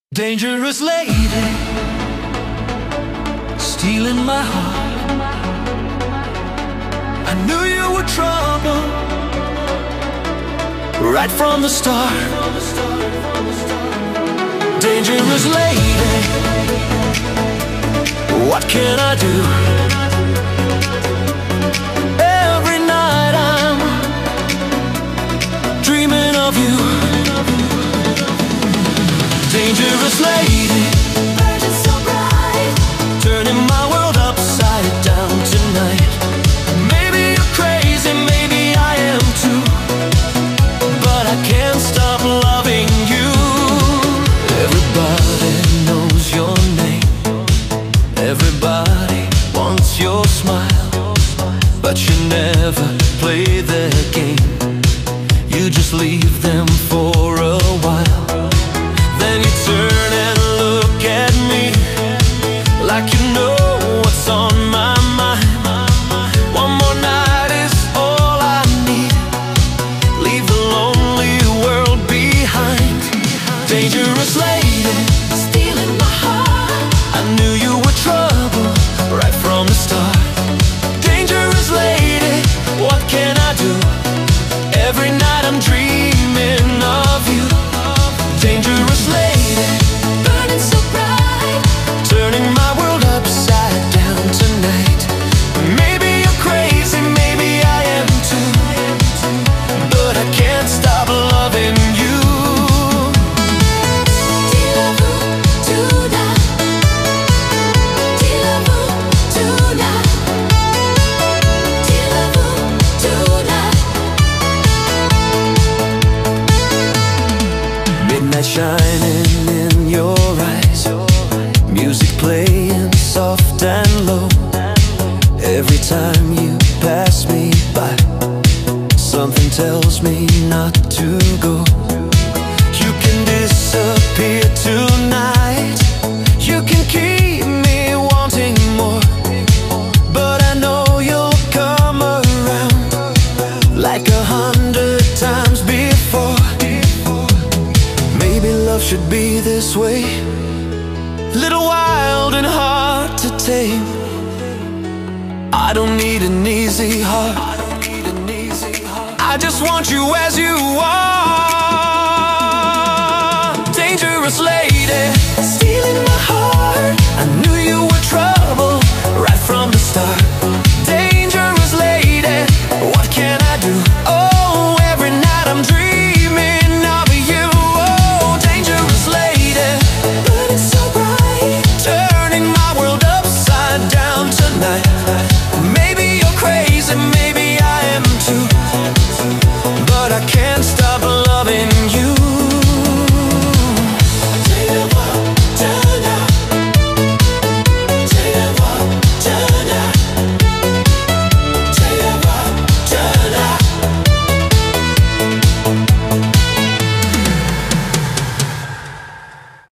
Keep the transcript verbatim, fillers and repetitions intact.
Dangerous lady, stealing my heart. I knew you were trouble right from the start. Dangerous lady, what can I do? Every night I'm dreaming of you. Dangerous lady, burning so bright, turning my world upside down tonight. Maybe you're crazy, maybe I am too, but I can't stop loving you. Everybody knows your name, everybody wants your smile, but you never play their game. You just leave them for a while. Then you turn and look at me like you know what's on my mind. One more night is all I need. Leave the lonely world behind. Dangerous lady, stealing my heart. I knew you were trouble right from the start. Dangerous lady, what can I do? Every night I'm dreaming of you. Dangerous lady, burning so bright, turning my world upside down tonight. Maybe you're crazy, maybe I am too, but I can't stop loving you. Midnight shining in your eyes, music playing soft and low. Every time you pass me by, something tells me not to go. You can disappear tonight, you can keep me wanting more, but I know you'll come around like a hundred times before. Maybe love should be this way, little wild and hard to tame. I don't need an easy heart, I just want you as you are. Dangerous lady,